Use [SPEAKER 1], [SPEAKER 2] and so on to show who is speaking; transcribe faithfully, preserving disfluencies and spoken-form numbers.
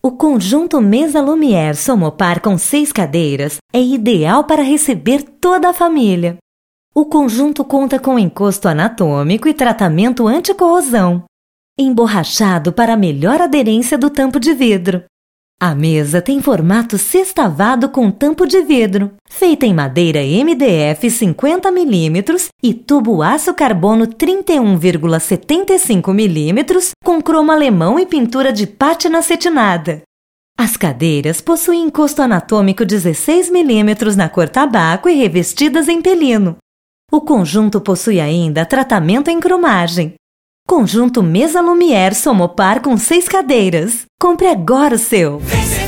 [SPEAKER 1] O conjunto Mesa Lumière Somopar com seis cadeiras é ideal para receber toda a família. O conjunto conta com encosto anatômico e tratamento anticorrosão, emborrachado para melhor aderência do tampo de vidro. A mesa tem formato sextavado com tampo de vidro, feita em madeira M D F cinquenta milímetros e tubo aço carbono trinta e um vírgula setenta e cinco milímetros com cromo alemão e pintura de pátina acetinada. As cadeiras possuem encosto anatômico dezesseis milímetros na cor tabaco e revestidas em pelino. O conjunto possui ainda tratamento em cromagem. Conjunto Mesa Lumière Somopar com seis cadeiras. Compre agora o seu!